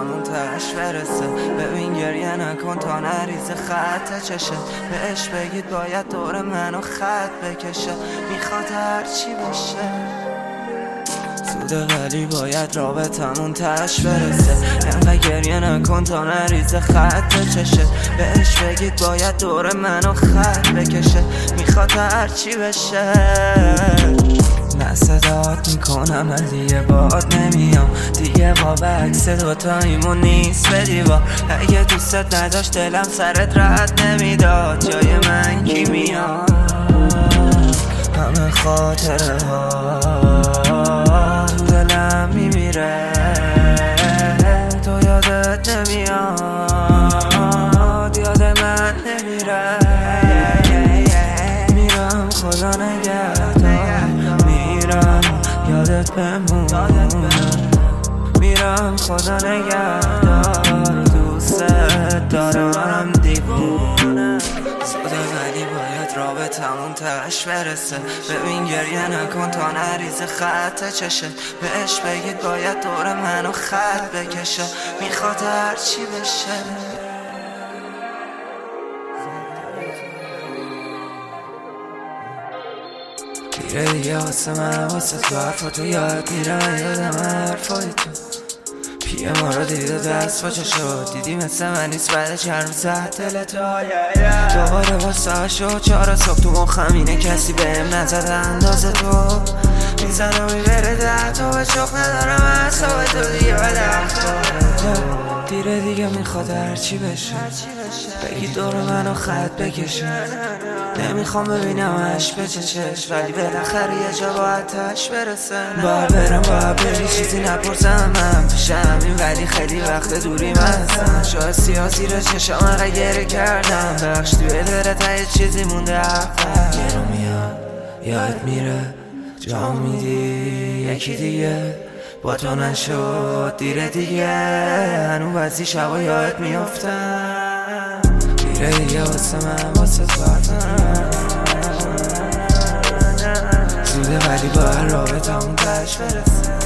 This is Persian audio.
رابطمون تهش برسه. ببین گریه نکن تا نریز خط چشه، بهش بگید باید دور منو خط بکشه. میخواد هرچی بشه زوده ولی باید رابطمون تهش برسه. انقدر گریه نکن تا نریز خط چشه، بهش بگید باید دور منو خط بکشه. میخواد هرچی بشه. من صدات میکنم من دیگه باد نمیام، دیگه با عکس دوتاییمون نیست به دیوار. اگه دوستت نداشت دلم سرت رد نمیداد، جای من کی میاد؟ همه خاطره ها تو دلم میمیره، تو یادت نمیاد، یاد من نمیره. میرم خدا نگهدار، میرم یادت بمونه. میرم خدا نگهدار، دوست دارم دیوونه. زوده ولی باید رابطمون تهش برسه. ببین گریه نکن تا نریز خط چشه، بهش بگید باید دور منو خط بکشه. میخواد هرچی بشه. دیره دیگه واسه من واسه تو حرفاتو یاد میرم، یادم حرفای تو پیه ما رو دیده دست باچه شد. دیدی مثل من نیست بعد چند روز دلتو دوباره واسه شد. 4 صبح تو مخم اینه کسی بهم نزد اندازه تو. میزنم میبره 10 تا به چخ ندارم اعصاب تو دیگه به دیره دیگه میخواد هرچی بشه، بگی دور منو خط بکشه. نمیخوام ببینمش به چشم، ولی بالاخره یه جا باید تهش برسه. باید برم باید بری چیزی نپرسم من پیشم این، ولی خیلی وقت دوری هستم. شاید سیاسی رو چشم اقا گره کردم، بخش توی دلت یه چیزی مونده عقب. گرو میاد یاد میره جا میدی یکی دیگه با تو نشد دیره دیگه. هنو بعضی شبا یاد میافتم، دیره دیگه واسه من واسه تو زوده ولی باید رابطمون تهش برسه.